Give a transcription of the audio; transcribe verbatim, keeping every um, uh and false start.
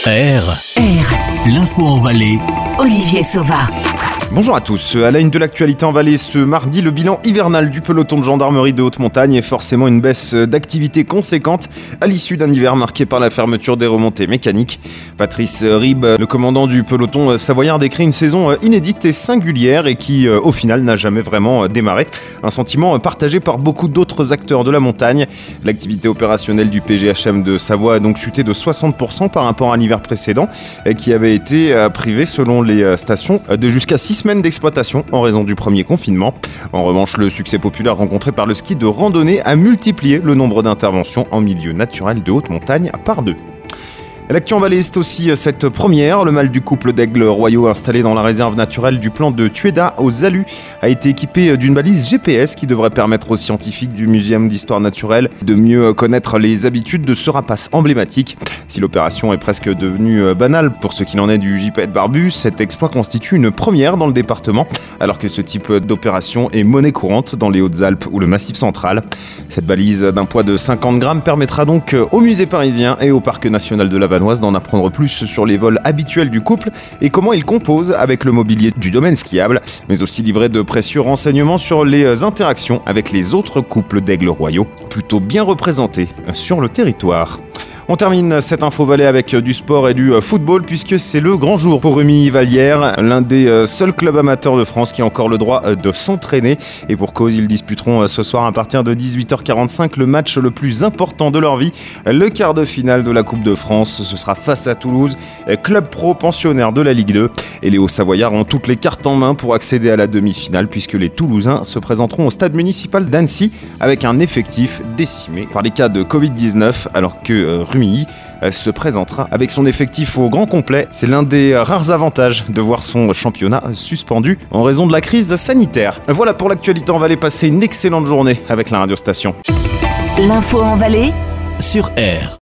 R. R. L'info en Valais. Olivier Sauva. Bonjour à tous. À la une de l'actualité en Valais, ce mardi, le bilan hivernal du peloton de gendarmerie de haute montagne est forcément une baisse d'activité conséquente à l'issue d'un hiver marqué par la fermeture des remontées mécaniques. Patrice Ribes, le commandant du peloton savoyard, décrit une saison inédite et singulière et qui, au final, n'a jamais vraiment démarré. Un sentiment partagé par beaucoup d'autres acteurs de la montagne. L'activité opérationnelle du P G H M de Savoie a donc chuté de soixante pour cent par rapport à l'hiver précédent, qui avait été privé, selon les stations, de jusqu'à six semaines d'exploitation en raison du premier confinement. En revanche, le succès populaire rencontré par le ski de randonnée a multiplié le nombre d'interventions en milieu naturel de haute montagne par deux. L'actu en Valais, c'est aussi cette première. Le mâle du couple d'aigles royaux installé dans la réserve naturelle du plan de Tueda aux Alus a été équipé d'une balise G P S qui devrait permettre aux scientifiques du Muséum d'histoire naturelle de mieux connaître les habitudes de ce rapace emblématique. Si l'opération est presque devenue banale pour ce qu'il en est du gypaète barbu, cet exploit constitue une première dans le département, alors que ce type d'opération est monnaie courante dans les Hautes-Alpes ou le Massif central. Cette balise d'un poids de cinquante grammes permettra donc au musée parisien et au parc national de la Vanoise d'en apprendre plus sur les vols habituels du couple et comment il compose avec le mobilier du domaine skiable, mais aussi livrer de précieux renseignements sur les interactions avec les autres couples d'aigles royaux, plutôt bien représentés sur le territoire. On termine cette info Valais avec du sport et du football puisque c'est le grand jour pour Rumilly-Vallière, l'un des seuls clubs amateurs de France qui a encore le droit de s'entraîner. Et pour cause, ils disputeront ce soir à partir de dix-huit heures quarante-cinq le match le plus important de leur vie, le quart de finale de la Coupe de France. Ce sera face à Toulouse, club pro pensionnaire de la Ligue deux. Et les Hauts-Savoyards ont toutes les cartes en main pour accéder à la demi-finale puisque les Toulousains se présenteront au stade municipal d'Annecy avec un effectif décimé par les cas de covid dix-neuf alors que euh, Rumilly se présentera avec son effectif au grand complet. C'est l'un des rares avantages de voir son championnat suspendu en raison de la crise sanitaire. Voilà pour l'actualité en Valais. Passez une excellente journée avec la radio station. L'info en Valais Sur R.